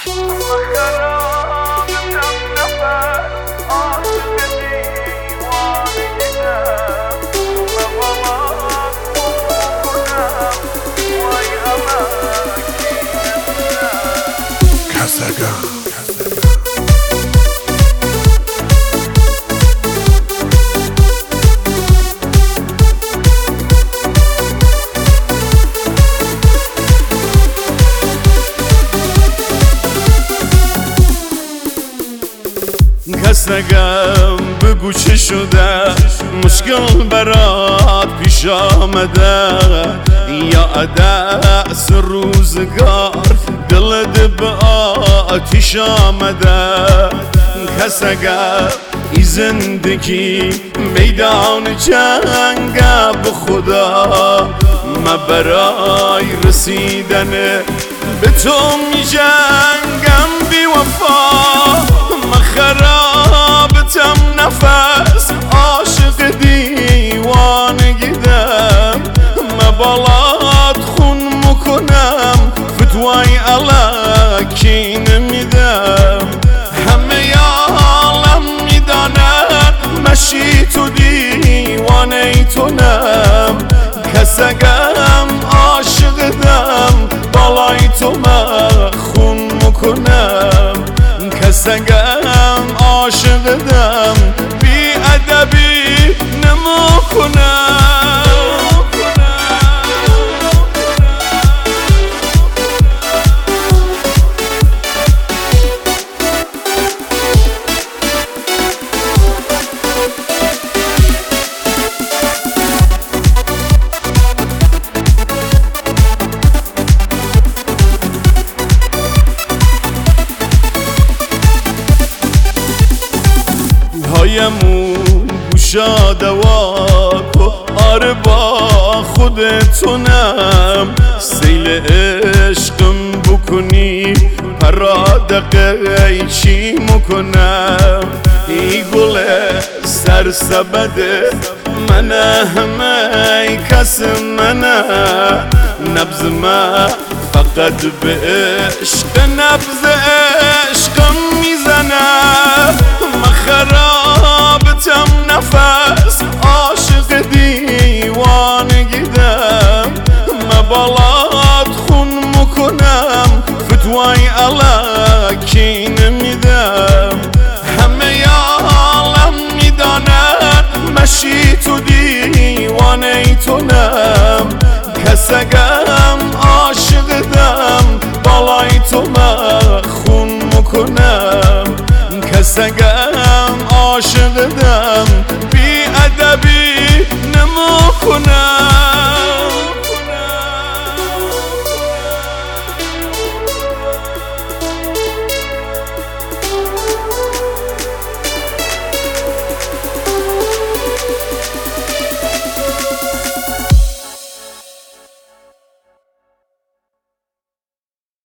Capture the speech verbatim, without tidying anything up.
کسگم بگو چه شده، مشکل برات پیش آمده، یا عدس روزگار دلت به آتیش آمده. کسگم ای زندگی میدان جنگ، به خدا من برای رسیدن به تو می جنگم. بی وفا من خرابتم، نفس عاشق دیوانگیدم. من بالات خون میکنم، فتوای الکی نمیدم. همه عالم میدانن مشی تو دیوانه تونم. کسگم عاشقدم، بالای تو من خون میکنم. کسگم عاشقدم، بی ادبی نمیکنم. هایمون گشاده و آره با خودتونم. سیل عشقم بکنی پرادقه چی میکنم. ای گل سرسبده منه، همه کس منه. نبض من فقط به عشق، نبض عشقم میزنه. من خرابتم، نفس عاشق دیوانگیدم. من بالات خون میکنم، فتوای الکی نمیدم. همه عالم میدانن مشی تو دیوانه تونم. کسگم عاشقدم، بالای تو من خون میکنم. کسگم عاشق